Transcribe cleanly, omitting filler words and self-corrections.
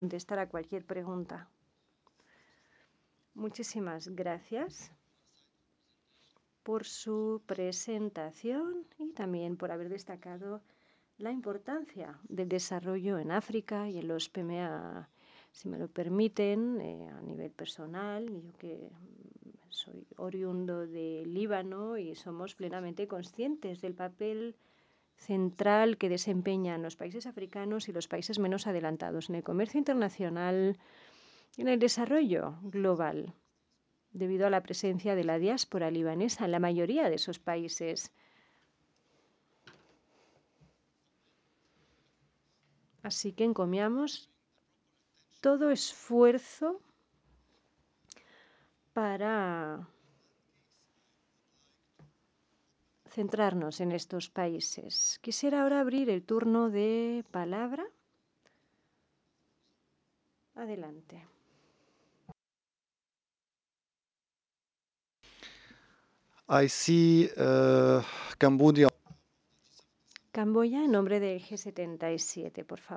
contestar a cualquier pregunta. Muchísimas gracias por su presentación y también por haber destacado la importancia del desarrollo en África y en los PMA. Si me lo permiten, a nivel personal, yo que soy oriundo de Líbano y somos plenamente conscientes del papel central que desempeñan los países africanos y los países menos adelantados en el comercio internacional y en el desarrollo global, debido a la presencia de la diáspora libanesa en la mayoría de esos países. Así que encomiamos todo esfuerzo para centrarnos en estos países. Quisiera ahora abrir el turno de palabra. Adelante. I see Cambodia. Camboya, en nombre del G77, por favor.